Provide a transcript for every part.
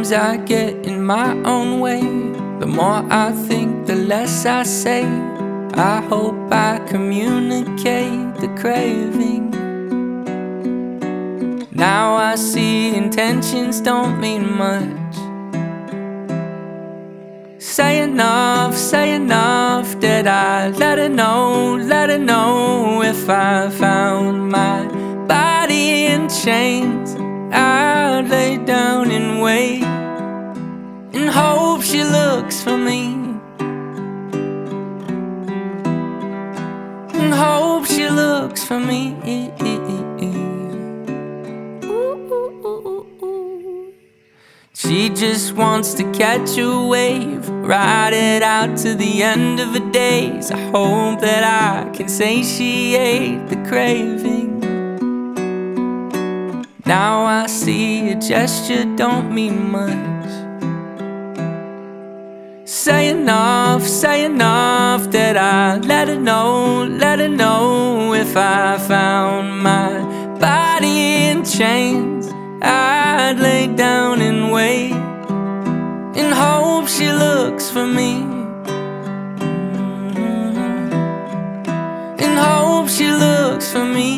Sometimes I get in my own way. The more I think, the less I say. I hope I communicate the craving. Now I see intentions don't mean much. Say enough, did I let her know if I found my body in chains, I'd lay down and wait and hope she looks for me, and hope she looks for me. She just wants to catch a wave, ride it out to the end of her days. I hope that I can satiate the craving. Now I see a gesture don't mean much. Say enough, that I let her know if I found my body in chains, I'd lay down and wait and hope she looks for me, and hope she looks for me.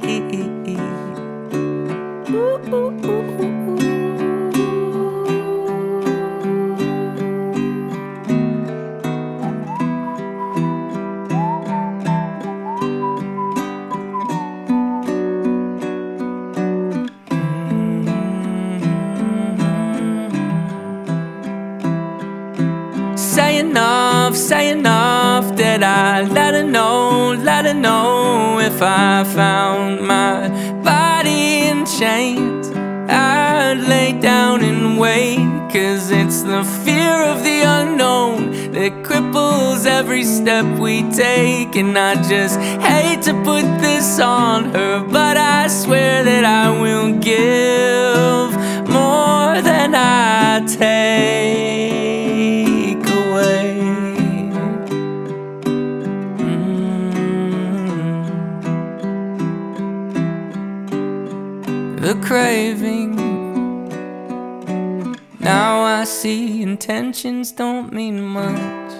Say enough, that I let her know if I found my body in chains, I'd lay down and wait. Cause it's the fear of the unknown that cripples every step we take. And I just hate to put this on her, but I swear that I will give more than I take away. The craving. Now I see intentions don't mean much.